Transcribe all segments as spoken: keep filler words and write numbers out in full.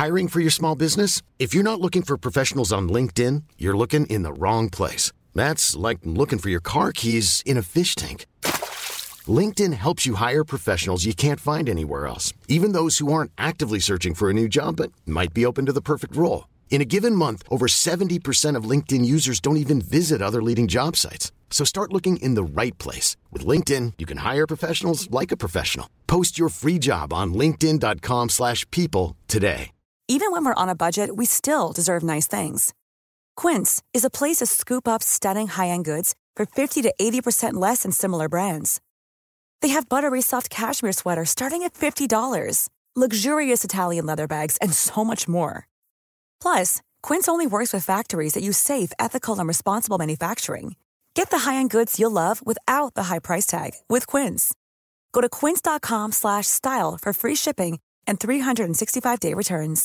Hiring for your small business? If you're not looking for professionals on LinkedIn, you're looking in the wrong place. That's like looking for your car keys in a fish tank. LinkedIn helps you hire professionals you can't find anywhere else, even those who aren't actively searching for a new job but might be open to the perfect role. In a given month, over seventy percent of LinkedIn users don't even visit other leading job sites. So start looking in the right place. With LinkedIn, you can hire professionals like a professional. Post your free job on linkedin dot com slash people today. Even when we're on a budget, we still deserve nice things. Quince is a place to scoop up stunning high-end goods for fifty to eighty percent less than similar brands. They have buttery soft cashmere sweaters starting at fifty dollars, luxurious Italian leather bags, and so much more. Plus, Quince only works with factories that use safe, ethical, and responsible manufacturing. Get the high-end goods you'll love without the high price tag with Quince. Go to quince dot com slash style for free shipping and three sixty-five day returns.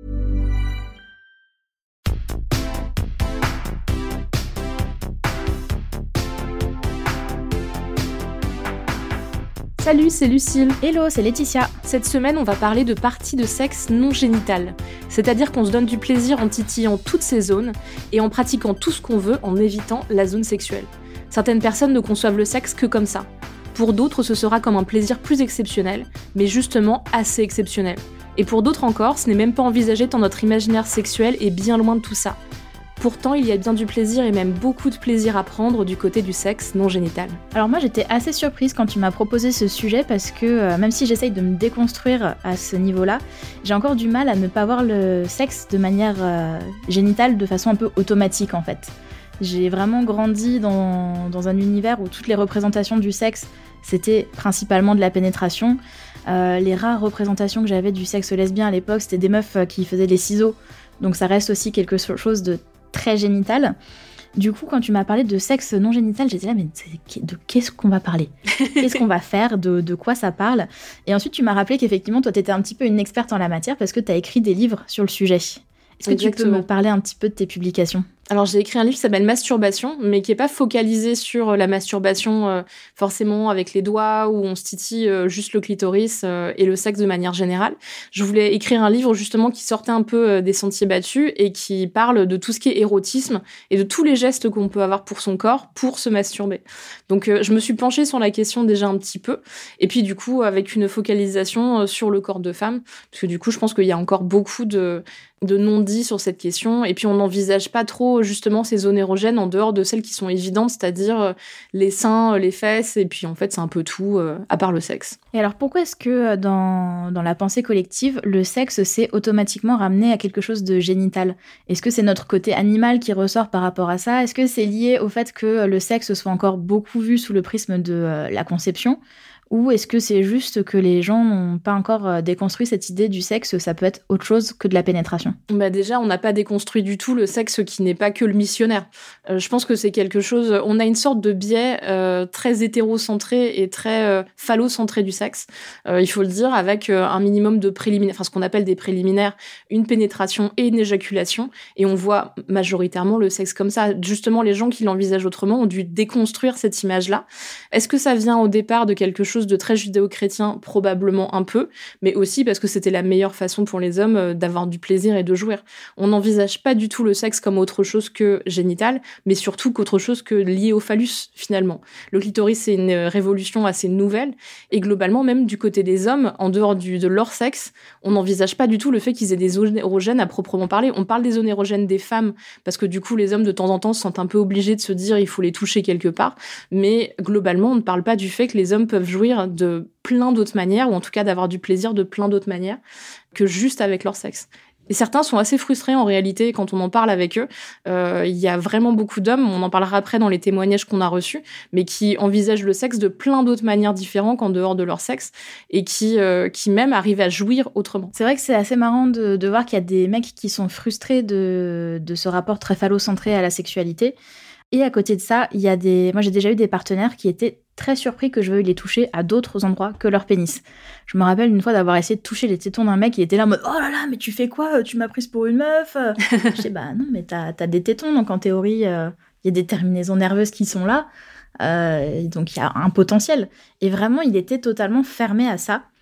Salut, c'est Lucille. Hello, c'est Laetitia. Cette semaine, on va parler de parties de sexe non génitales. C'est-à-dire qu'on se donne du plaisir en titillant toutes ces zones et en pratiquant tout ce qu'on veut en évitant la zone sexuelle. Certaines personnes ne conçoivent le sexe que comme ça. Pour d'autres, ce sera comme un plaisir plus exceptionnel, mais justement assez exceptionnel. Et pour d'autres encore, ce n'est même pas envisagé tant notre imaginaire sexuel est bien loin de tout ça. Pourtant, il y a bien du plaisir et même beaucoup de plaisir à prendre du côté du sexe non génital. Alors moi, j'étais assez surprise quand tu m'as proposé ce sujet parce que euh, même si j'essaye de me déconstruire à ce niveau-là, j'ai encore du mal à ne pas voir le sexe de manière euh, génitale de façon un peu automatique en fait. J'ai vraiment grandi dans, dans un univers où toutes les représentations du sexe, c'était principalement de la pénétration. Euh, les rares représentations que j'avais du sexe lesbien à l'époque, c'était des meufs qui faisaient des ciseaux. Donc ça reste aussi quelque chose de très génital. Du coup, quand tu m'as parlé de sexe non génital, j'étais là, mais de qu'est-ce qu'on va parler ? Qu'est-ce qu'on va faire ? de, de quoi ça parle ? Et ensuite, tu m'as rappelé qu'effectivement, toi, t'étais un petit peu une experte en la matière parce que t'as écrit des livres sur le sujet. Est-ce que Exactement. Tu peux me parler un petit peu de tes publications ? Alors j'ai écrit un livre qui s'appelle Masturbation, mais qui est pas focalisé sur la masturbation euh, forcément avec les doigts où on se titille euh, juste le clitoris euh, et le sexe de manière générale. Je voulais écrire un livre justement qui sortait un peu euh, des sentiers battus et qui parle de tout ce qui est érotisme et de tous les gestes qu'on peut avoir pour son corps pour se masturber. Donc euh, je me suis penchée sur la question déjà un petit peu et puis du coup avec une focalisation euh, sur le corps de femme parce que du coup je pense qu'il y a encore beaucoup de de non-dits sur cette question et puis on n'envisage pas trop justement ces zones érogènes en dehors de celles qui sont évidentes, c'est-à-dire les seins, les fesses, et puis en fait c'est un peu tout, euh, à part le sexe. Et alors pourquoi est-ce que dans, dans la pensée collective, le sexe s'est automatiquement ramené à quelque chose de génital ? Est-ce que c'est notre côté animal qui ressort par rapport à ça ? Est-ce que c'est lié au fait que le sexe soit encore beaucoup vu sous le prisme de euh, la conception ? Ou est-ce que c'est juste que les gens n'ont pas encore déconstruit cette idée du sexe, ça peut être autre chose que de la pénétration ? Bah déjà, on n'a pas déconstruit du tout le sexe qui n'est pas que le missionnaire. Euh, je pense que c'est quelque chose... On a une sorte de biais euh, très hétérocentré et très euh, phallocentré du sexe, euh, il faut le dire, avec euh, un minimum de préliminaires, enfin ce qu'on appelle des préliminaires, une pénétration et une éjaculation, et on voit majoritairement le sexe comme ça. Justement, les gens qui l'envisagent autrement ont dû déconstruire cette image-là. Est-ce que ça vient au départ de quelque chose de très judéo-chrétien, probablement un peu, mais aussi parce que c'était la meilleure façon pour les hommes d'avoir du plaisir et de jouir. On n'envisage pas du tout le sexe comme autre chose que génital, mais surtout qu'autre chose que lié au phallus, finalement. Le clitoris, c'est une révolution assez nouvelle, et globalement, même du côté des hommes, en dehors du, de leur sexe, on n'envisage pas du tout le fait qu'ils aient des zones érogènes à proprement parler. On parle des zones érogènes des femmes, parce que du coup, les hommes, de temps en temps, se sentent un peu obligés de se dire il faut les toucher quelque part, mais globalement, on ne parle pas du fait que les hommes peuvent jouir de plein d'autres manières, ou en tout cas d'avoir du plaisir de plein d'autres manières que juste avec leur sexe. Et certains sont assez frustrés en réalité quand on en parle avec eux. Euh, il y a vraiment beaucoup d'hommes, on en parlera après dans les témoignages qu'on a reçus, mais qui envisagent le sexe de plein d'autres manières différentes qu'en dehors de leur sexe, et qui, euh, qui même arrivent à jouir autrement. C'est vrai que c'est assez marrant de, de voir qu'il y a des mecs qui sont frustrés de, de ce rapport très phallocentré à la sexualité. Et à côté de ça, il y a des... Moi, j'ai déjà eu des partenaires qui étaient très surpris que je veuille les toucher à d'autres endroits que leur pénis. Je me rappelle une fois d'avoir essayé de toucher les tétons d'un mec qui était là en mode « Oh là là, mais tu fais quoi ? Tu m'as prise pour une meuf ?» Je dis « Bah non, mais t'as, t'as des tétons, donc en théorie, il euh, y a des terminaisons nerveuses qui sont là, euh, donc il y a un potentiel. » Et vraiment, il était totalement fermé à ça.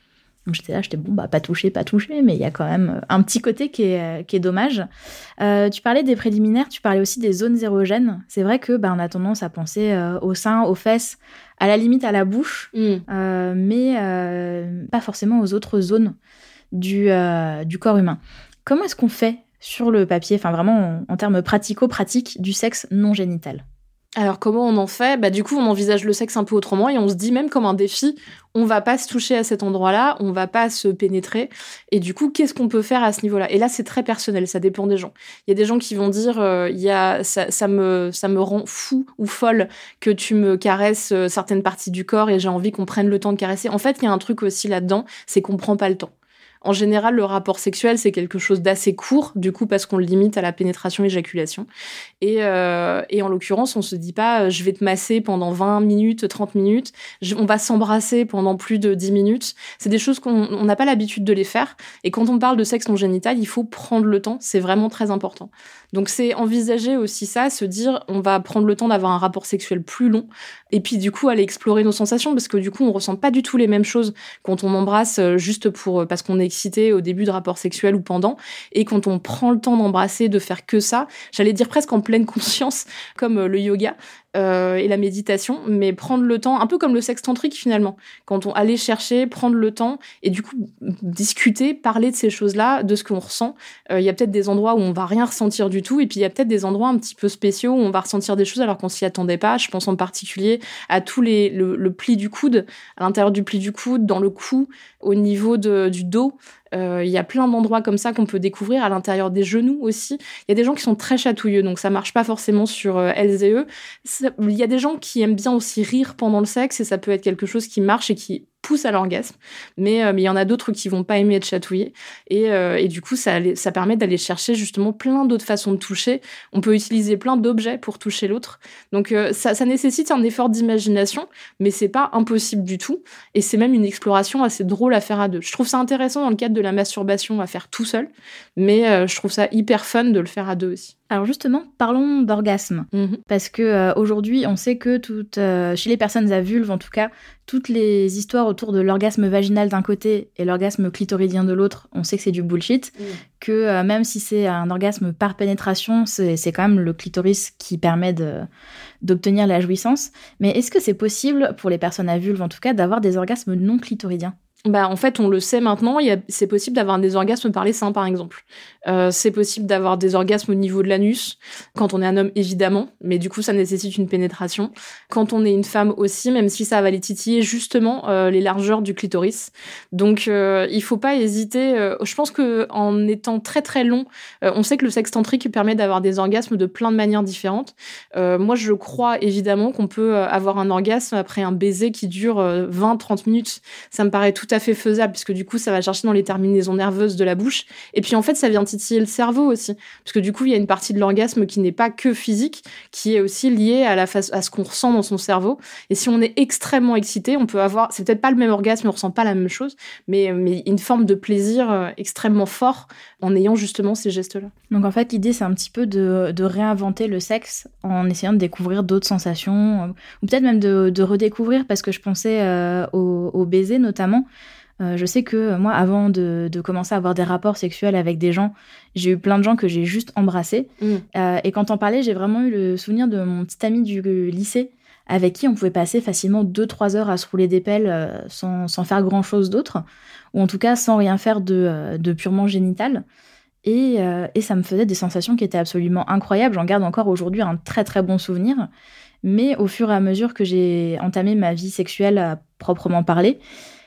Donc j'étais là, j'étais bon, bah pas touché, pas touché, mais il y a quand même un petit côté qui est, qui est dommage. Euh, tu parlais des préliminaires, tu parlais aussi des zones érogènes. C'est vrai que bah, on a tendance à penser euh, aux seins, aux fesses, à la limite à la bouche, mm. euh, mais euh, pas forcément aux autres zones du, euh, du corps humain. Comment est-ce qu'on fait sur le papier, enfin vraiment en, en termes pratico-pratiques, du sexe non génital ? Alors comment on en fait ? Bah du coup on envisage le sexe un peu autrement et on se dit même comme un défi, on va pas se toucher à cet endroit-là, on va pas se pénétrer et du coup qu'est-ce qu'on peut faire à ce niveau-là ? Et là c'est très personnel, ça dépend des gens. Il y a des gens qui vont dire euh, il y a ça, ça me ça me rend fou ou folle que tu me caresses euh, certaines parties du corps et j'ai envie qu'on prenne le temps de caresser. En fait il y a un truc aussi là-dedans, c'est qu'on prend pas le temps. En général, le rapport sexuel, c'est quelque chose d'assez court, du coup, parce qu'on le limite à la pénétration-éjaculation. Et, euh, et en l'occurrence, on se dit pas, je vais te masser pendant vingt minutes, trente minutes, je, on va s'embrasser pendant plus de dix minutes. C'est des choses qu'on n'a pas l'habitude de les faire. Et quand on parle de sexe non génital, il faut prendre le temps, c'est vraiment très important. Donc c'est envisager aussi ça, se dire, on va prendre le temps d'avoir un rapport sexuel plus long, et puis du coup, aller explorer nos sensations, parce que du coup, on ressent pas du tout les mêmes choses quand on embrasse juste pour, parce qu'on est excité au début de rapport sexuel ou pendant, et quand on prend le temps d'embrasser, de faire que ça, j'allais dire presque en pleine conscience, comme le yoga euh, et la méditation, mais prendre le temps, un peu comme le sexe tantrique finalement, quand on allait chercher, prendre le temps, et du coup discuter, parler de ces choses-là, de ce qu'on ressent. Il euh, y a peut-être des endroits où on va rien ressentir du tout, et puis il y a peut-être des endroits un petit peu spéciaux où on va ressentir des choses alors qu'on s'y attendait pas. Je pense en particulier à tous les le, le pli du coude, à l'intérieur du pli du coude, dans le cou, au niveau de, du dos. Il euh, y a plein d'endroits comme ça qu'on peut découvrir, à l'intérieur des genoux aussi. Il y a des gens qui sont très chatouilleux, donc ça marche pas forcément sur euh, elles et eux. Il y a des gens qui aiment bien aussi rire pendant le sexe, et ça peut être quelque chose qui marche et qui pousse à l'orgasme, mais euh, mais il y en a d'autres qui vont pas aimer être chatouillés, et euh, et du coup ça ça permet d'aller chercher justement plein d'autres façons de toucher. On peut utiliser plein d'objets pour toucher l'autre, donc euh, ça ça nécessite un effort d'imagination, mais c'est pas impossible du tout, et c'est même une exploration assez drôle à faire à deux. Je trouve ça intéressant dans le cadre de la masturbation à faire tout seul, mais euh, je trouve ça hyper fun de le faire à deux aussi. Alors justement, parlons d'orgasme, mmh. parce que euh, aujourd'hui, on sait que toutes, euh, chez les personnes à vulve, en tout cas, toutes les histoires autour de l'orgasme vaginal d'un côté et l'orgasme clitoridien de l'autre, on sait que c'est du bullshit, mmh. que euh, même si c'est un orgasme par pénétration, c'est, c'est quand même le clitoris qui permet de, d'obtenir la jouissance. Mais est-ce que c'est possible, pour les personnes à vulve en tout cas, d'avoir des orgasmes non clitoridiens ? Bah, en fait, on le sait maintenant, il y a, c'est possible d'avoir des orgasmes par les seins, par exemple. Euh, c'est possible d'avoir des orgasmes au niveau de l'anus, quand on est un homme, évidemment, mais du coup, ça nécessite une pénétration. Quand on est une femme aussi, même si ça va les titiller, justement, euh, les largeurs du clitoris. Donc, euh, il faut pas hésiter. Euh, je pense que en étant très, très long, euh, on sait que le sexe tantrique permet d'avoir des orgasmes de plein de manières différentes. Euh, moi, je crois, évidemment, qu'on peut avoir un orgasme après un baiser qui dure euh, vingt à trente minutes. Ça me paraît tout à fait faisable, puisque du coup ça va chercher dans les terminaisons nerveuses de la bouche, et puis en fait ça vient titiller le cerveau aussi, parce que du coup il y a une partie de l'orgasme qui n'est pas que physique, qui est aussi liée à la face, à ce qu'on ressent dans son cerveau, et si on est extrêmement excité, on peut avoir, c'est peut-être pas le même orgasme, on ressent pas la même chose, mais, mais une forme de plaisir euh, extrêmement fort en ayant justement ces gestes-là. Donc en fait l'idée c'est un petit peu de, de réinventer le sexe en essayant de découvrir d'autres sensations, euh, ou peut-être même de, de redécouvrir, parce que je pensais euh, au, au baiser notamment. Euh, je sais que moi, avant de, de commencer à avoir des rapports sexuels avec des gens, j'ai eu plein de gens que j'ai juste embrassés. Mmh. Euh, et quand t'en parlais, j'ai vraiment eu le souvenir de mon petit ami du lycée, avec qui on pouvait passer facilement deux trois heures à se rouler des pelles euh, sans, sans faire grand-chose d'autre, ou en tout cas sans rien faire de, euh, de purement génital. Et, euh, et ça me faisait des sensations qui étaient absolument incroyables. J'en garde encore aujourd'hui un très très bon souvenir. Mais au fur et à mesure que j'ai entamé ma vie sexuelle à proprement parler,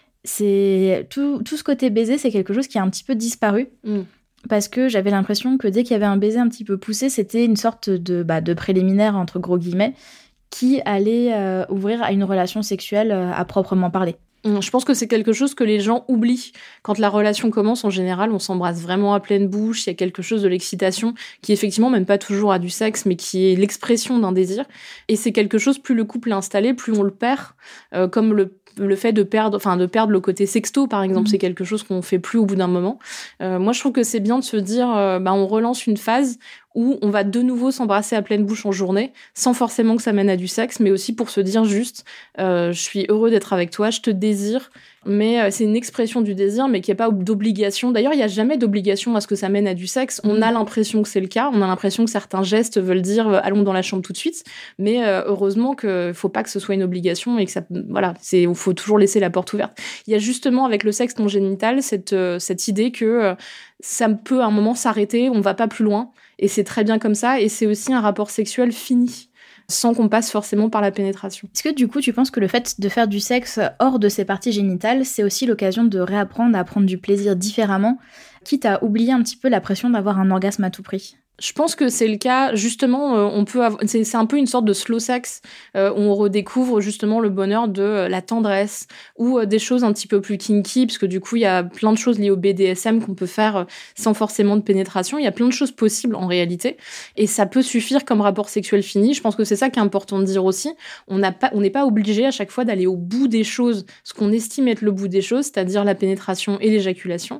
c'est tout, tout ce côté baiser, c'est quelque chose qui a un petit peu disparu. Mm. Parce que j'avais l'impression que dès qu'il y avait un baiser un petit peu poussé, c'était une sorte de, bah, de préliminaire, entre gros guillemets, qui allait euh, ouvrir à une relation sexuelle euh, à proprement parler. Je pense que c'est quelque chose que les gens oublient. Quand la relation commence, en général, on s'embrasse vraiment à pleine bouche, il y a quelque chose de l'excitation qui, effectivement, même pas toujours a du sexe, mais qui est l'expression d'un désir. Et c'est quelque chose, plus le couple est installé, plus on le perd, euh, comme le le fait de perdre, enfin de perdre le côté sexto par exemple, mmh. c'est quelque chose qu'on fait plus au bout d'un moment. Euh, moi je trouve que c'est bien de se dire, euh, bah on relance une phase où on va de nouveau s'embrasser à pleine bouche en journée, sans forcément que ça mène à du sexe, mais aussi pour se dire juste euh, « je suis heureux d'être avec toi, je te désire ». Mais euh, c'est une expression du désir, mais qu'il n'y a pas d'obligation. D'ailleurs, il n'y a jamais d'obligation à ce que ça mène à du sexe. On a l'impression que c'est le cas. On a l'impression que certains gestes veulent dire euh, « allons dans la chambre tout de suite ». Mais euh, heureusement qu'il ne faut pas que ce soit une obligation et que ça, voilà, c'est, il faut toujours laisser la porte ouverte. Il y a justement avec le sexe non génital cette, euh, cette idée que euh, ça peut à un moment s'arrêter, on ne va pas plus loin. Et c'est très bien comme ça. Et c'est aussi un rapport sexuel fini, sans qu'on passe forcément par la pénétration. Est-ce que du coup, tu penses que le fait de faire du sexe hors de ses parties génitales, c'est aussi l'occasion de réapprendre à prendre du plaisir différemment, quitte à oublier un petit peu la pression d'avoir un orgasme à tout prix ? Je pense que c'est le cas, justement, euh, on peut avoir, c'est, c'est un peu une sorte de slow sex, euh, où on redécouvre justement le bonheur de euh, la tendresse, ou euh, des choses un petit peu plus kinky, parce que du coup, il y a plein de choses liées au B D S M qu'on peut faire euh, sans forcément de pénétration. Il y a plein de choses possibles en réalité, et ça peut suffire comme rapport sexuel fini. Je pense que c'est ça qui est important de dire aussi. On n'a pas, on n'est pas obligé à chaque fois d'aller au bout des choses, ce qu'on estime être le bout des choses, c'est-à-dire la pénétration et l'éjaculation.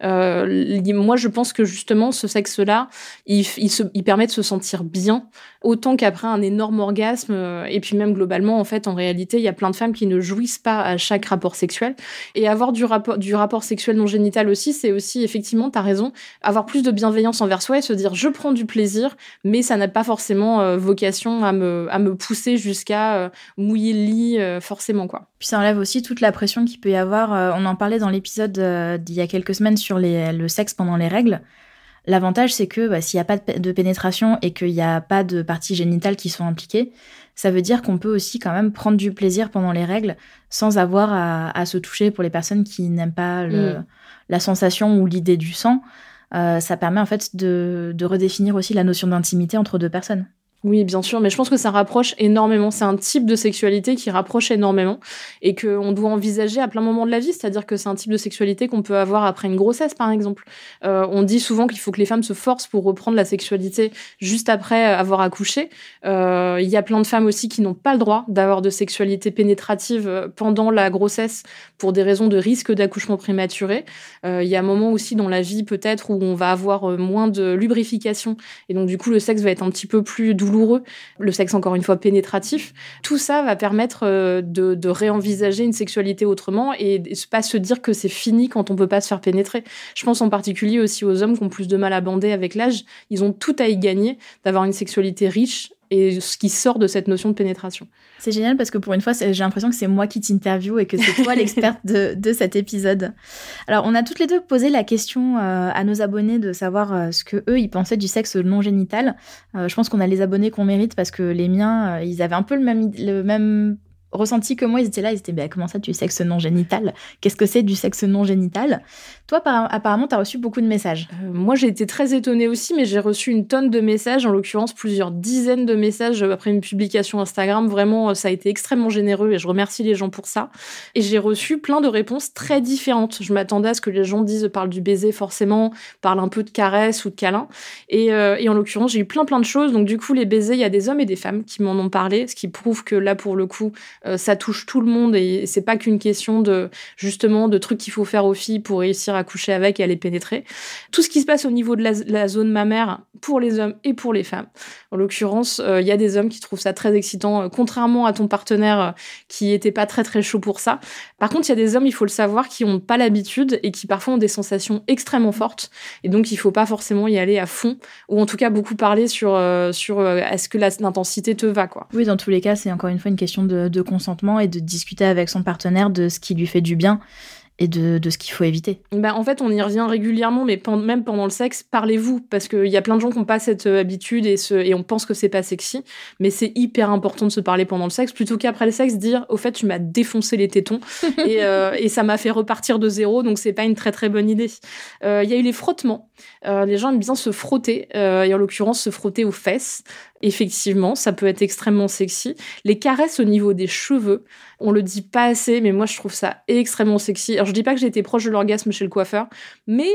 Euh, moi, je pense que justement, ce sexe-là, il Il, se, il permet de se sentir bien, autant qu'après un énorme orgasme. Et puis même globalement, en fait, en réalité, il y a plein de femmes qui ne jouissent pas à chaque rapport sexuel. Et avoir du rapport, du rapport sexuel non génital aussi, c'est aussi, effectivement, t'as raison, avoir plus de bienveillance envers soi et se dire, je prends du plaisir, mais ça n'a pas forcément euh, vocation à me, à me pousser jusqu'à euh, mouiller le lit, euh, forcément, quoi. Puis ça enlève aussi toute la pression qu'il peut y avoir. Euh, on en parlait dans l'épisode euh, d'il y a quelques semaines sur les, le sexe pendant les règles. L'avantage, c'est que bah, s'il n'y a pas de pénétration et qu'il n'y a pas de parties génitales qui sont impliquées, ça veut dire qu'on peut aussi quand même prendre du plaisir pendant les règles sans avoir à, à se toucher pour les personnes qui n'aiment pas le, mmh. la sensation ou l'idée du sang. Euh, ça permet en fait de, de redéfinir aussi la notion d'intimité entre deux personnes. Oui, bien sûr, mais je pense que ça rapproche énormément. C'est un type de sexualité qui rapproche énormément et qu'on doit envisager à plein moment de la vie. C'est-à-dire que c'est un type de sexualité qu'on peut avoir après une grossesse, par exemple. Euh, on dit souvent qu'il faut que les femmes se forcent pour reprendre la sexualité juste après avoir accouché. Euh, il y a plein de femmes aussi qui n'ont pas le droit d'avoir de sexualité pénétrative pendant la grossesse pour des raisons de risque d'accouchement prématuré. Euh, il y a un moment aussi dans la vie, peut-être, où on va avoir moins de lubrification et donc, du coup, le sexe va être un petit peu plus douloureux. Le sexe, encore une fois, pénétratif. Tout ça va permettre de, de réenvisager une sexualité autrement et de pas se dire que c'est fini quand on peut pas se faire pénétrer. Je pense en particulier aussi aux hommes qui ont plus de mal à bander avec l'âge. Ils ont tout à y gagner d'avoir une sexualité riche et ce qui sort de cette notion de pénétration. C'est génial parce que pour une fois, j'ai l'impression que c'est moi qui t'interviewe et que c'est toi l'experte de, de cet épisode. Alors, on a toutes les deux posé la question euh, à nos abonnés de savoir euh, ce que eux ils pensaient du sexe non génital. Euh, je pense qu'on a les abonnés qu'on mérite parce que les miens, euh, ils avaient un peu le même, le même ressenti que moi. Ils étaient là, ils étaient bah, comment ça, du sexe non génital ? Qu'est-ce que c'est du sexe non génital ? Toi, apparemment, tu as reçu beaucoup de messages. Euh, moi, j'ai été très étonnée aussi, mais j'ai reçu une tonne de messages, en l'occurrence plusieurs dizaines de messages après une publication Instagram. Vraiment, ça a été extrêmement généreux et je remercie les gens pour ça. Et j'ai reçu plein de réponses très différentes. Je m'attendais à ce que les gens disent, parlent du baiser forcément, parlent un peu de caresse ou de câlin. Et, euh, et en l'occurrence, j'ai eu plein plein de choses. Donc du coup, les baisers, il y a des hommes et des femmes qui m'en ont parlé, ce qui prouve que là, pour le coup, euh, ça touche tout le monde et c'est pas qu'une question de, justement, de trucs qu'il faut faire aux filles pour réussir à coucher avec et à les pénétrer. Tout ce qui se passe au niveau de la, la zone mammaire pour les hommes et pour les femmes. En l'occurrence, il euh, y a des hommes qui trouvent ça très excitant, euh, contrairement à ton partenaire euh, qui était pas très très chaud pour ça. Par contre, il y a des hommes, il faut le savoir, qui ont pas l'habitude et qui parfois ont des sensations extrêmement fortes. Et donc, il faut pas forcément y aller à fond, ou en tout cas beaucoup parler sur, euh, sur euh, est-ce que la, l'intensité te va, quoi. Oui, dans tous les cas, c'est encore une fois une question de, de consentement et de discuter avec son partenaire de ce qui lui fait du bien et de, de ce qu'il faut éviter. Ben, en fait, on y revient régulièrement, mais pen- même pendant le sexe, parlez-vous, parce qu'il y a plein de gens qui n'ont pas cette euh, habitude et, se, et on pense que c'est pas sexy, mais c'est hyper important de se parler pendant le sexe, plutôt qu'après le sexe, dire « au fait, tu m'as défoncé les tétons et, euh, et ça m'a fait repartir de zéro, donc c'est pas une très très bonne idée. Euh, » Il y a eu les frottements. Euh, les gens aiment bien se frotter, euh, et en l'occurrence se frotter aux fesses. Effectivement, ça peut être extrêmement sexy. Les caresses au niveau des cheveux, on le dit pas assez, mais moi je trouve ça extrêmement sexy. Alors je dis pas que j'ai été proche de l'orgasme chez le coiffeur, mais...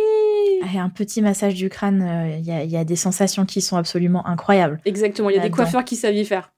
Un petit massage du crâne, il euh, y, y a des sensations qui sont absolument incroyables. Exactement, il y a Là-dedans. Des coiffeurs qui savent y faire.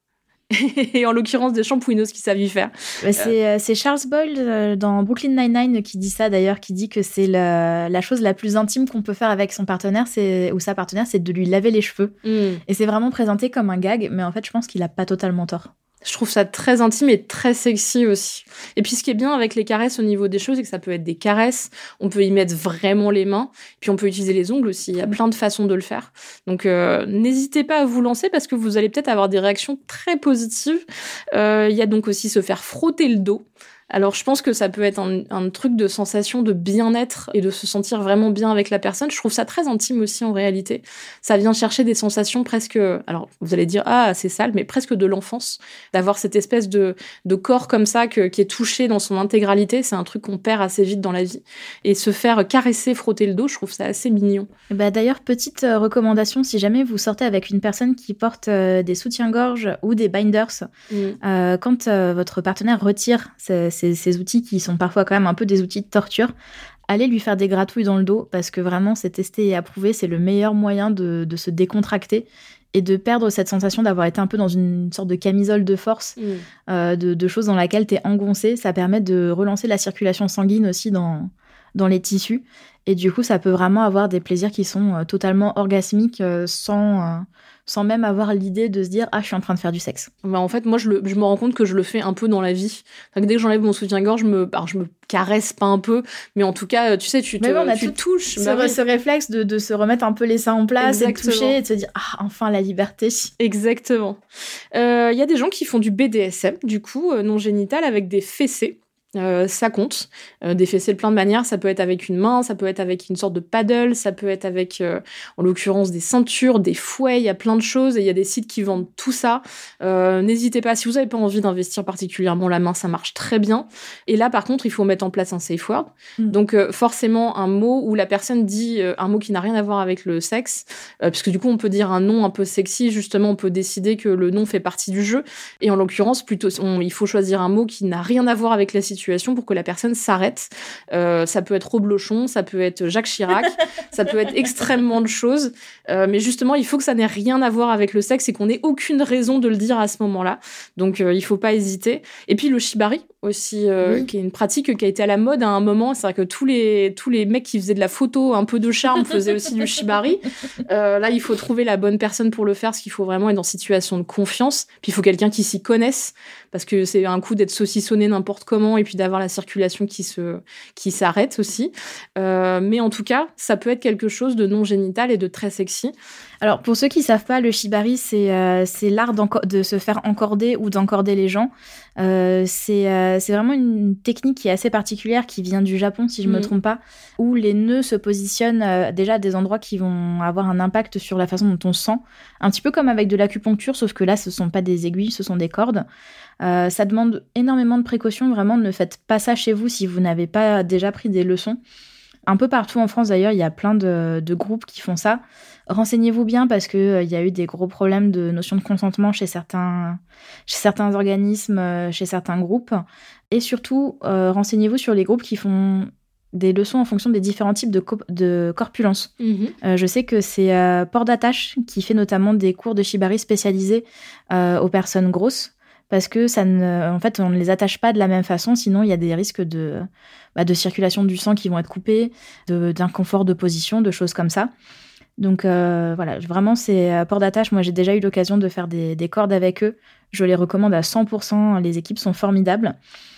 et en l'occurrence des shampooinos qui savent y faire. Bah, c'est, euh... c'est Charles Boyle euh, dans Brooklyn Nine-Nine qui dit ça d'ailleurs, qui dit que c'est la, la chose la plus intime qu'on peut faire avec son partenaire c'est, ou sa partenaire, c'est de lui laver les cheveux. Mm. Et c'est vraiment présenté comme un gag, mais en fait je pense qu'il a pas totalement tort. Je trouve ça très intime et très sexy aussi. Et puis ce qui est bien avec les caresses au niveau des choses, c'est que ça peut être des caresses, on peut y mettre vraiment les mains, puis on peut utiliser les ongles aussi, il y a plein de façons de le faire. Donc euh, n'hésitez pas à vous lancer parce que vous allez peut-être avoir des réactions très positives. Euh, il y a donc aussi se faire frotter le dos. Alors, je pense que ça peut être un, un truc de sensation de bien-être et de se sentir vraiment bien avec la personne. Je trouve ça très intime aussi, en réalité. Ça vient chercher des sensations presque... Alors, vous allez dire, ah, c'est sale, mais presque de l'enfance. D'avoir cette espèce de, de corps comme ça que, qui est touché dans son intégralité, c'est un truc qu'on perd assez vite dans la vie. Et se faire caresser, frotter le dos, je trouve ça assez mignon. Bah, d'ailleurs, petite euh, recommandation, si jamais vous sortez avec une personne qui porte euh, des soutiens-gorge ou des binders, mm. euh, quand euh, votre partenaire retire ces, ces, ces outils qui sont parfois quand même un peu des outils de torture, allez lui faire des gratouilles dans le dos parce que vraiment, c'est testé et approuvé, c'est le meilleur moyen de, de se décontracter et de perdre cette sensation d'avoir été un peu dans une sorte de camisole de force, mm. euh, de, de choses dans laquelle t'es engoncé. Ça permet de relancer la circulation sanguine aussi dans, dans les tissus. Et du coup, ça peut vraiment avoir des plaisirs qui sont euh, totalement orgasmiques euh, sans, euh, sans même avoir l'idée de se dire « Ah, je suis en train de faire du sexe ». Bah en fait, moi, je, le, je me rends compte que je le fais un peu dans la vie. Donc, dès que j'enlève mon soutien-gorge, je me, alors, je me caresse pas un peu, mais en tout cas, tu sais, tu, te, bon, tu touches. Ce, bah, ce réflexe de, de se remettre un peu les seins en place, Exactement. Et de toucher et de se dire « Ah, enfin, la liberté ». Exactement. Il euh, y a des gens qui font du B D S M, du coup, euh, non génital, avec des fessées. Euh, ça compte. Euh, des fessées de plein de manières. Ça peut être avec une main, ça peut être avec une sorte de paddle, ça peut être avec, euh, en l'occurrence, des ceintures, des fouets. Il y a plein de choses et il y a des sites qui vendent tout ça. Euh, n'hésitez pas. Si vous n'avez pas envie d'investir particulièrement la main, ça marche très bien. Et là, par contre, il faut mettre en place un safe word. Mm. Donc, euh, forcément, un mot où la personne dit euh, un mot qui n'a rien à voir avec le sexe. Euh, puisque du coup, on peut dire un nom un peu sexy. Justement, on peut décider que le nom fait partie du jeu. Et en l'occurrence, plutôt, on, il faut choisir un mot qui n'a rien à voir avec la situation pour que la personne s'arrête. Euh, ça peut être Roblochon, ça peut être Jacques Chirac, ça peut être extrêmement de choses. Euh, mais justement, il faut que ça n'ait rien à voir avec le sexe et qu'on n'ait aucune raison de le dire à ce moment-là. Donc, euh, il faut pas hésiter. Et puis, le shibari aussi, euh, oui. qui est une pratique qui a été à la mode à un moment. C'est vrai que tous les, tous les mecs qui faisaient de la photo un peu de charme faisaient aussi du shibari. Euh, là, il faut trouver la bonne personne pour le faire, parce qu'il faut vraiment être en situation de confiance. Puis, il faut quelqu'un qui s'y connaisse, parce que c'est un coup d'être saucissonné n'importe comment et puis d'avoir la circulation qui se qui s'arrête aussi. Euh, mais en tout cas, ça peut être quelque chose de non génital et de très sexy. Alors, pour ceux qui savent pas, le shibari, c'est, euh, c'est l'art de se faire encorder ou d'encorder les gens. Euh, c'est, euh, c'est vraiment une technique qui est assez particulière, qui vient du Japon, si je ne mmh. me trompe pas, où les nœuds se positionnent euh, déjà à des endroits qui vont avoir un impact sur la façon dont on sent. Un petit peu comme avec de l'acupuncture, sauf que là, ce ne sont pas des aiguilles, ce sont des cordes. Euh, ça demande énormément de précautions. Vraiment, ne faites pas ça chez vous si vous n'avez pas déjà pris des leçons. Un peu partout en France, d'ailleurs, il y a plein de, de groupes qui font ça. Renseignez-vous bien parce qu'il euh, y a eu des gros problèmes de notion de consentement chez certains, chez certains organismes, euh, chez certains groupes. Et surtout, euh, renseignez-vous sur les groupes qui font des leçons en fonction des différents types de, co- de corpulence. Mmh. Euh, je sais que c'est euh, Port d'Attache qui fait notamment des cours de shibari spécialisés euh, aux personnes grosses. Parce que ça ne, en fait, on ne les attache pas de la même façon, sinon il y a des risques de, bah, de circulation du sang qui vont être coupés, de, d'inconfort de position, de choses comme ça. Donc euh, voilà, vraiment, c'est Port d'Attache. Moi, j'ai déjà eu l'occasion de faire des, des cordes avec eux. Je les recommande à cent pour cent. Les équipes sont formidables.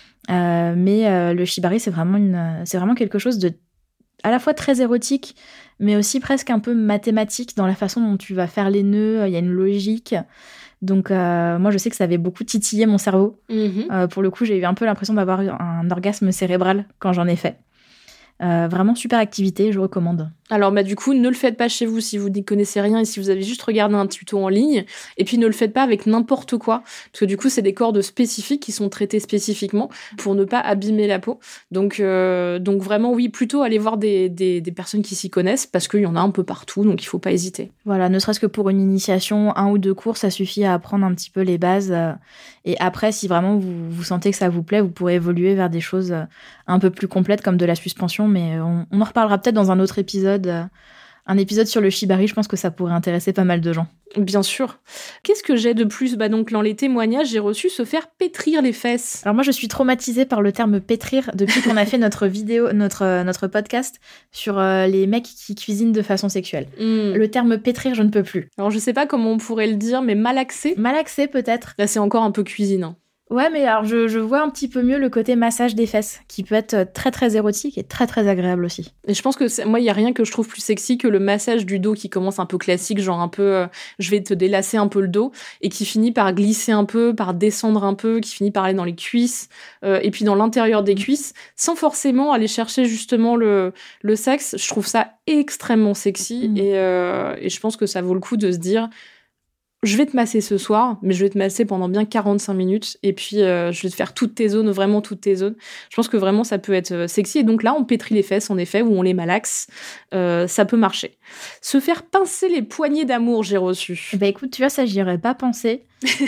Euh, mais euh, le shibari, c'est vraiment, une, c'est vraiment quelque chose de à la fois très érotique, mais aussi presque un peu mathématique dans la façon dont tu vas faire les nœuds. Il y a une logique. Donc, euh, moi, je sais que ça avait beaucoup titillé mon cerveau. Mmh. Euh, pour le coup, j'ai eu un peu l'impression d'avoir un orgasme cérébral quand j'en ai fait. Euh, vraiment super activité, je recommande. Alors, bah, du coup, ne le faites pas chez vous si vous n'y connaissez rien et si vous avez juste regardé un tuto en ligne. Et puis, ne le faites pas avec n'importe quoi. Parce que du coup, c'est des cordes spécifiques qui sont traitées spécifiquement pour ne pas abîmer la peau. Donc, euh, donc vraiment, oui, plutôt aller voir des, des, des personnes qui s'y connaissent parce qu'il y en a un peu partout, donc il faut pas hésiter. Voilà, ne serait-ce que pour une initiation, un ou deux cours, ça suffit à apprendre un petit peu les bases. Euh, et après, si vraiment vous, vous sentez que ça vous plaît, vous pourrez évoluer vers des choses un peu plus complètes comme de la suspension. Mais on, on en reparlera peut-être dans un autre épisode un épisode sur le shibari, je pense que ça pourrait intéresser pas mal de gens. Bien sûr. Qu'est-ce que j'ai de plus ? Bah donc, dans les témoignages, j'ai reçu se faire pétrir les fesses. Alors moi, je suis traumatisée par le terme pétrir depuis qu'on a fait notre vidéo, notre, euh, notre podcast sur euh, les mecs qui cuisinent de façon sexuelle. Mm. Le terme pétrir, je ne peux plus. Alors, je sais pas comment on pourrait le dire, mais malaxer. Malaxer, peut-être. Là, c'est encore un peu cuisine, hein. Ouais, mais alors je, je vois un petit peu mieux le côté massage des fesses, qui peut être très très érotique et très très agréable aussi. Et je pense que c'est, moi, il y a rien que je trouve plus sexy que le massage du dos qui commence un peu classique, genre un peu, euh, je vais te délasser un peu le dos, et qui finit par glisser un peu, par descendre un peu, qui finit par aller dans les cuisses, euh, et puis dans l'intérieur des cuisses, sans forcément aller chercher justement le, le sexe. Je trouve ça extrêmement sexy, mmh. et, euh, et je pense que ça vaut le coup de se dire... je vais te masser ce soir, mais je vais te masser pendant bien quarante-cinq minutes, et puis euh, je vais te faire toutes tes zones, vraiment toutes tes zones. Je pense que vraiment ça peut être sexy, et donc là on pétrit les fesses en effet, ou on les malaxe, euh, ça peut marcher. Se faire pincer les poignées d'amour, j'ai reçu. Bah écoute, tu vois, ça j'y aurais pas pensé,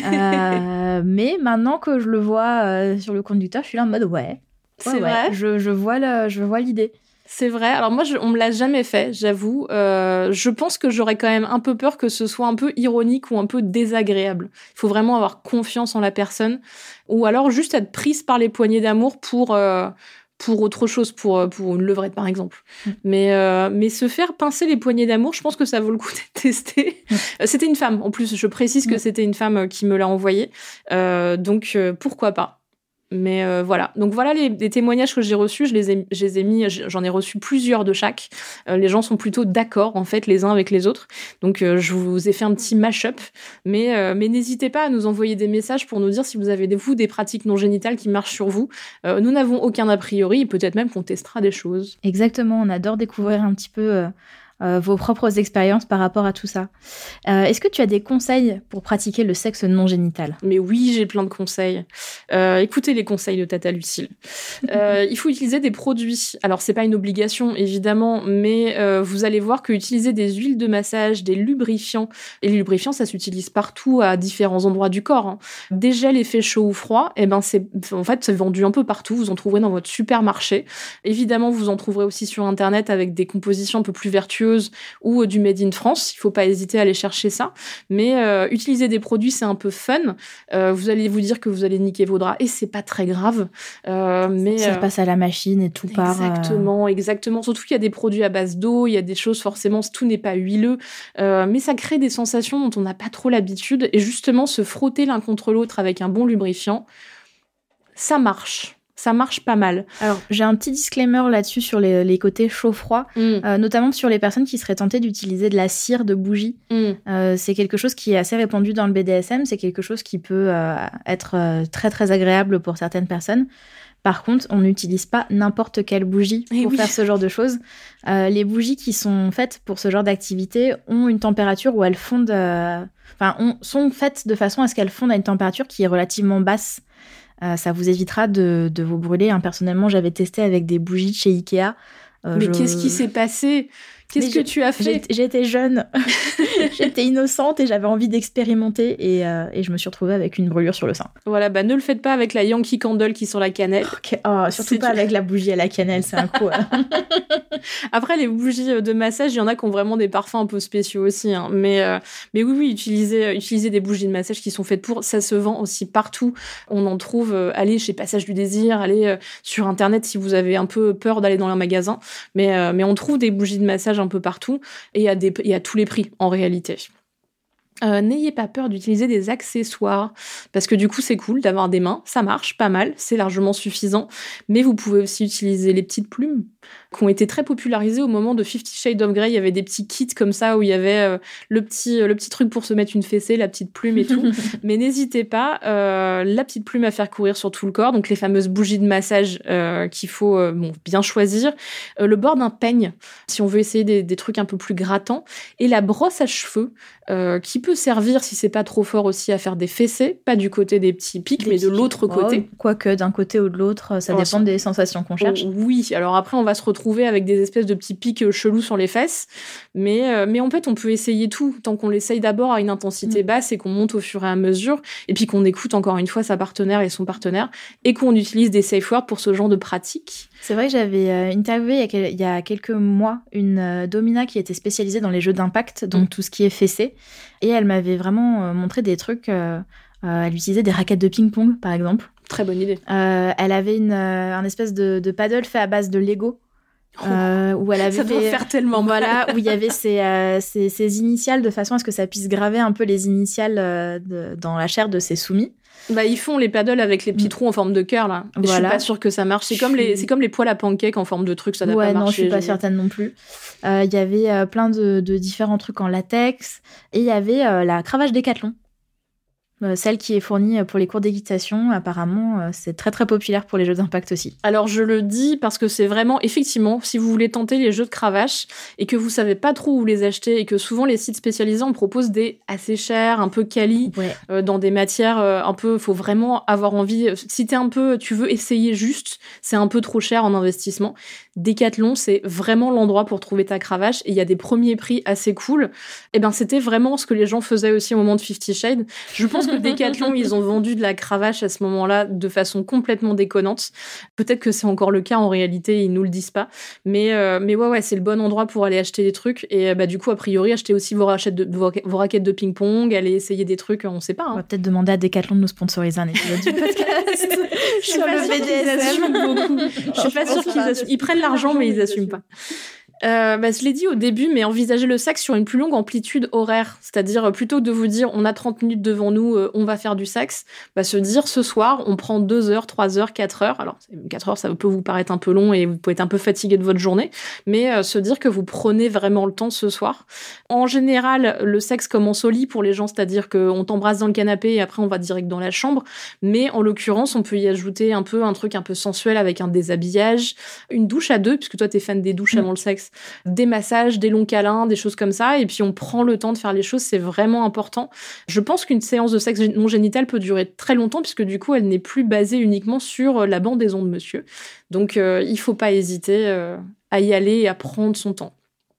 euh, mais maintenant que je le vois euh, sur le conducteur, je suis là en mode ouais, ouais c'est ouais, vrai. Je, je vois le, je vois l'idée. C'est vrai. Alors moi, je, on me l'a jamais fait, j'avoue. Euh, je pense que j'aurais quand même un peu peur que ce soit un peu ironique ou un peu désagréable. Il faut vraiment avoir confiance en la personne, ou alors juste être prise par les poignées d'amour pour euh, pour autre chose, pour pour une levrette par exemple. Mm. Mais euh, mais se faire pincer les poignées d'amour, je pense que ça vaut le coup d'être testé. Mm. C'était une femme. En plus, je précise que mm. c'était une femme qui me l'a envoyé. Euh, donc euh, pourquoi pas. Mais euh, voilà, donc voilà les, les témoignages que j'ai reçus, je les ai, je les ai mis, j'en ai reçu plusieurs de chaque. Euh, les gens sont plutôt d'accord en fait les uns avec les autres, donc euh, je vous ai fait un petit mash-up. Mais euh, mais n'hésitez pas à nous envoyer des messages pour nous dire si vous avez des, vous des pratiques non génitales qui marchent sur vous. Euh, nous n'avons aucun a priori, et peut-être même qu'on testera des choses. Exactement, on adore découvrir un petit peu. Euh... Euh, vos propres expériences par rapport à tout ça. Euh, est-ce que tu as des conseils pour pratiquer le sexe non génital ? Mais oui, j'ai plein de conseils. Euh, écoutez les conseils de Tata Lucille. Euh, il faut utiliser des produits. Alors, c'est pas une obligation, évidemment, mais euh, vous allez voir que utiliser des huiles de massage, des lubrifiants, et les lubrifiants, ça s'utilise partout à différents endroits du corps. Hein. Des gels effets chaud ou froid, eh ben c'est, en fait, c'est vendu un peu partout. Vous en trouverez dans votre supermarché. Évidemment, vous en trouverez aussi sur Internet avec des compositions un peu plus vertueuses ou du Made in France, il faut pas hésiter à aller chercher ça. Mais euh, utiliser des produits, c'est un peu fun. Euh, vous allez vous dire que vous allez niquer vos draps et c'est pas très grave. Euh, mais ça euh, passe à la machine et tout part. Exactement, euh... exactement. Surtout qu'il y a des produits à base d'eau, il y a des choses forcément, tout n'est pas huileux, euh, mais ça crée des sensations dont on n'a pas trop l'habitude. Et justement, se frotter l'un contre l'autre avec un bon lubrifiant, ça marche. Ça marche pas mal. Alors, j'ai un petit disclaimer là-dessus sur les, les côtés chaud-froid, mm. euh, notamment sur les personnes qui seraient tentées d'utiliser de la cire de bougie. Mm. Euh, c'est quelque chose qui est assez répandu dans le B D S M, c'est quelque chose qui peut euh, être euh, très très agréable pour certaines personnes. Par contre, on n'utilise pas n'importe quelle bougie pour oui. faire ce genre de choses. Euh, les bougies qui sont faites pour ce genre d'activité ont une température où elles fondent... Euh... Enfin, on, sont faites de façon à ce qu'elles fondent à une température qui est relativement basse. Euh, ça vous évitera de, de vous brûler. Hein. Personnellement, j'avais testé avec des bougies de chez Ikea. Euh, Mais je... qu'est-ce qui s'est passé ? Qu'est-ce Mais que tu as fait ? J'étais jeune, j'étais innocente et j'avais envie d'expérimenter et, euh, et je me suis retrouvée avec une brûlure sur le sein. Voilà, bah ne le faites pas avec la Yankee Candle qui est sur la cannelle. Okay. Oh, surtout c'est pas du... avec la bougie à la cannelle, c'est un coup. Après, les bougies de massage, il y en a qui ont vraiment des parfums un peu spéciaux aussi. Hein. Mais, euh, mais oui, oui, utilisez, utilisez des bougies de massage qui sont faites pour. Ça se vend aussi partout. On en trouve. Euh, allez chez Passage du Désir, allez euh, sur Internet si vous avez un peu peur d'aller dans un magasin. Mais, euh, mais on trouve des bougies de massage un peu partout et à, des, et à tous les prix en réalité. Euh, n'ayez pas peur d'utiliser des accessoires parce que du coup c'est cool d'avoir des mains, ça marche pas mal, c'est largement suffisant, mais vous pouvez aussi utiliser les petites plumes qui ont été très popularisées au moment de Fifty Shades of Grey. Il y avait des petits kits comme ça où il y avait euh, le petit le petit truc pour se mettre une fessée, la petite plume et tout. Mais n'hésitez pas, euh, la petite plume à faire courir sur tout le corps, donc les fameuses bougies de massage euh, qu'il faut euh, bon, bien choisir, euh, le bord d'un peigne si on veut essayer des, des trucs un peu plus grattants, et la brosse à cheveux euh, qui peut servir, si c'est pas trop fort aussi, à faire des fessées, pas du côté des petits pics, des mais petits de l'autre pics. côté. Oh, quoique d'un côté ou de l'autre, ça alors, dépend des sensations qu'on cherche. Oh, oui, alors après on va se retrouver avec des espèces de petits pics chelous sur les fesses, mais, euh, mais en fait on peut essayer tout, tant qu'on l'essaye d'abord à une intensité mmh. basse et qu'on monte au fur et à mesure, et puis qu'on écoute encore une fois sa partenaire et son partenaire, et qu'on utilise des safe words pour ce genre de pratique. C'est vrai que j'avais euh, interviewé il y, a quel- il y a quelques mois une euh, domina qui était spécialisée dans les jeux d'impact, donc mmh. tout ce qui est fessé, et elle m'avait vraiment euh, montré des trucs, euh, euh, elle utilisait des raquettes de ping-pong par exemple. Très bonne idée. Euh, elle avait une, euh, un espèce de, de paddle fait à base de Lego. Euh, où elle avait ça doit fait, faire tellement mal. Voilà, où il y avait ses, euh, ses, ses initiales de façon à ce que ça puisse graver un peu les initiales euh, de, dans la chair de ses soumis. Bah, ils font les paddles avec les petits trous en forme de cœur, là. Voilà. Je suis pas sûre que ça marche. C'est, je comme, suis... les, c'est comme les poêles à pancakes en forme de trucs, ça doit ouais, pas marcher. Ouais, non, je suis pas j'ai... certaine non plus. Il euh, y avait euh, plein de, de différents trucs en latex. Et il y avait euh, la cravache Décathlon. Euh, celle qui est fournie pour les cours d'équitation, apparemment, euh, c'est très très populaire pour les jeux d'impact aussi. Alors je le dis parce que c'est vraiment, effectivement, si vous voulez tenter les jeux de cravache et que vous savez pas trop où les acheter et que souvent les sites spécialisés en proposent des assez chers, un peu quali, ouais. euh, dans des matières euh, un peu, faut vraiment avoir envie. Si t'es un peu, tu veux essayer juste, c'est un peu trop cher en investissement. Décathlon, c'est vraiment l'endroit pour trouver ta cravache et il y a des premiers prix assez cool. Et ben c'était vraiment ce que les gens faisaient aussi au moment de Fifty Shades. Je pense que Décathlon, ils ont vendu de la cravache à ce moment-là de façon complètement déconnante. Peut-être que c'est encore le cas en réalité, ils nous le disent pas. Mais euh, mais ouais ouais, c'est le bon endroit pour aller acheter des trucs et bah du coup a priori acheter aussi vos raquettes de vos, vos raquettes de ping-pong, aller essayer des trucs, on sait pas. Hein. On va peut-être demander à Décathlon de nous sponsoriser un épisode du podcast. Je suis pas sûre qu'ils assument beaucoup. Je suis pas sûre qu'ils assument. Ils prennent l'argent mais ils assument pas. Euh, bah, je l'ai dit au début, mais envisagez le sax sur une plus longue amplitude horaire. C'est-à-dire, plutôt que de vous dire, on a trente minutes devant nous, euh, on va faire du sax, bah, se dire, ce soir, on prend deux heures, trois heures, quatre heures. Alors, quatre heures, ça peut vous paraître un peu long et vous pouvez être un peu fatigué de votre journée, mais euh, se dire que vous prenez vraiment le temps ce soir. En général, le sexe commence au lit pour les gens, c'est-à-dire qu'on t'embrasse dans le canapé et après, on va direct dans la chambre. Mais en l'occurrence, on peut y ajouter un peu un truc un peu sensuel avec un déshabillage, une douche à deux, puisque toi, t'es fan des douches mmh. avant le sexe. Des massages, des longs câlins, des choses comme ça, et puis on prend le temps de faire les choses, c'est vraiment important. Je pense qu'une séance de sexe non génital peut durer très longtemps, puisque du coup, elle n'est plus basée uniquement sur la bande des ondes, monsieur. Donc, euh, il faut pas hésiter euh, à y aller et à prendre son temps.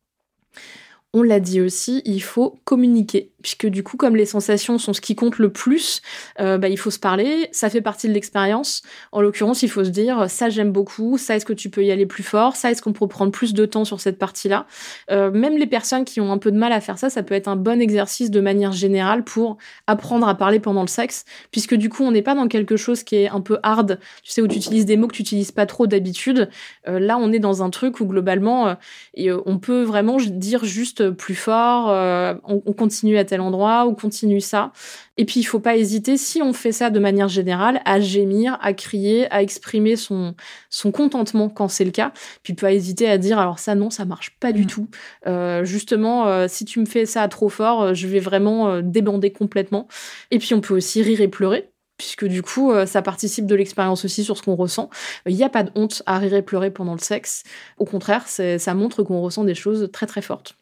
On l'a dit aussi, il faut communiquer, puisque du coup, comme les sensations sont ce qui compte le plus, euh, bah, il faut se parler, ça fait partie de l'expérience. En l'occurrence, il faut se dire, ça j'aime beaucoup, ça est-ce que tu peux y aller plus fort, ça est-ce qu'on peut prendre plus de temps sur cette partie-là. Euh, même les personnes qui ont un peu de mal à faire ça, ça peut être un bon exercice de manière générale pour apprendre à parler pendant le sexe, puisque du coup, on n'est pas dans quelque chose qui est un peu hard, tu sais, où tu utilises des mots que tu n'utilises pas trop d'habitude. Euh, là, on est dans un truc où globalement, euh, et, euh, on peut vraiment dire juste plus fort, euh, on, on continue à tel endroit, on continue ça. Et puis, il faut pas hésiter, si on fait ça de manière générale, à gémir, à crier, à exprimer son, son contentement quand c'est le cas. Puis, pas hésiter à dire, alors ça, non, ça marche pas du mmh. tout. Euh, justement, euh, si tu me fais ça trop fort, je vais vraiment euh, débander complètement. Et puis, on peut aussi rire et pleurer, puisque du coup, euh, ça participe de l'expérience aussi sur ce qu'on ressent. Il euh, n'y a pas de honte à rire et pleurer pendant le sexe. Au contraire, c'est, ça montre qu'on ressent des choses très, très fortes.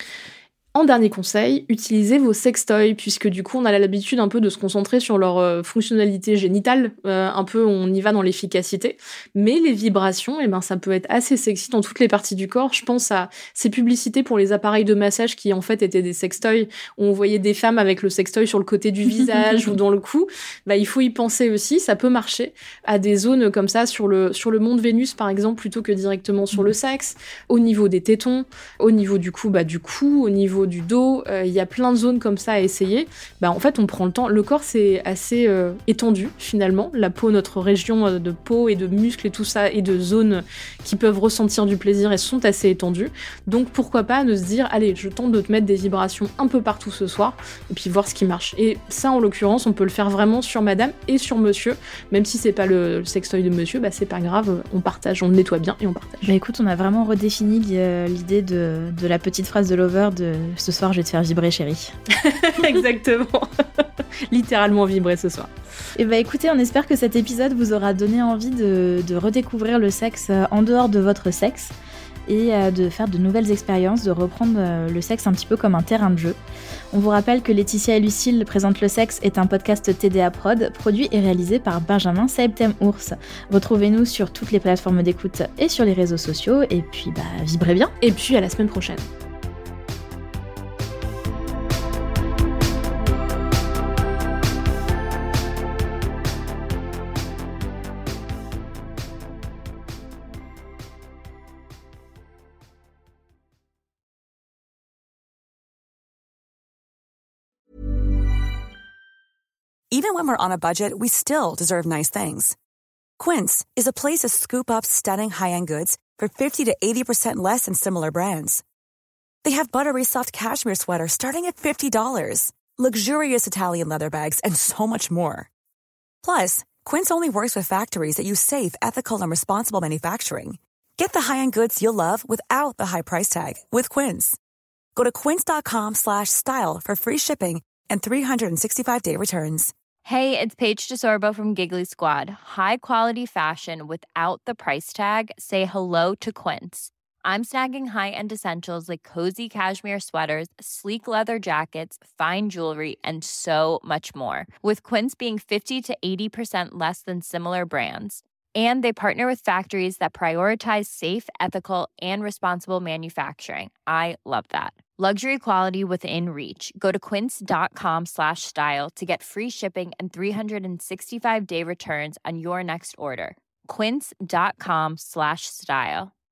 En dernier conseil, utilisez vos sextoys, puisque du coup, on a l'habitude un peu de se concentrer sur leur euh, fonctionnalité génitale, euh, un peu on y va dans l'efficacité, mais les vibrations, eh ben, ça peut être assez sexy dans toutes les parties du corps. Je pense à ces publicités pour les appareils de massage qui en fait étaient des sextoys, où on voyait des femmes avec le sextoy sur le côté du visage ou dans le cou. Bah, il faut y penser aussi, ça peut marcher à des zones comme ça, sur le, sur le mont de Vénus par exemple, plutôt que directement sur le sexe, au niveau des tétons, au niveau du cou, bah, du cou, au niveau du dos, il euh, y a plein de zones comme ça à essayer. Bah, en fait, on prend le temps. Le corps, c'est assez euh, étendu, finalement. La peau, notre région euh, de peau et de muscles et tout ça, et de zones qui peuvent ressentir du plaisir, elles sont assez étendues. Donc, pourquoi pas de se dire, allez, je tente de te mettre des vibrations un peu partout ce soir, et puis voir ce qui marche. Et ça, en l'occurrence, on peut le faire vraiment sur madame et sur monsieur. Même si c'est pas le, le sextoy de monsieur, bah, c'est pas grave, on partage, on le nettoie bien et on partage. Bah écoute, on a vraiment redéfini l'idée de, de la petite phrase de Lover de ce soir, je vais te faire vibrer, chérie. Exactement. Littéralement vibrer ce soir. Et bah écoutez, on espère que cet épisode vous aura donné envie de, de redécouvrir le sexe en dehors de votre sexe. et euh, de faire de nouvelles expériences, de reprendre euh, le sexe un petit peu comme un terrain de jeu. On vous rappelle que Laetitia et Lucille présentent Le Sexe est un podcast T D A Prod, produit et réalisé par Benjamin Saebtem-Ours. Retrouvez-nous sur toutes les plateformes d'écoute et sur les réseaux sociaux, et puis bah vibrez bien. Et puis à la semaine prochaine. Even when we're on a budget, we still deserve nice things. Quince is a place to scoop up stunning high-end goods for fifty to eighty percent less than similar brands. They have buttery soft cashmere sweaters starting at fifty dollars, luxurious Italian leather bags, and so much more. Plus, Quince only works with factories that use safe, ethical, and responsible manufacturing. Get the high-end goods you'll love without the high price tag with Quince. Go to quince.com slash style for free shipping and three sixty-five day returns. Hey, it's Paige DeSorbo from Giggly Squad. High quality fashion without the price tag. Say hello to Quince. I'm snagging high-end essentials like cozy cashmere sweaters, sleek leather jackets, fine jewelry, and so much more. With Quince being fifty to eighty percent less than similar brands. And they partner with factories that prioritize safe, ethical, and responsible manufacturing. I love that. Luxury quality within reach. Go to quince.com slash style to get free shipping and three sixty-five day returns on your next order. Quince.com slash style.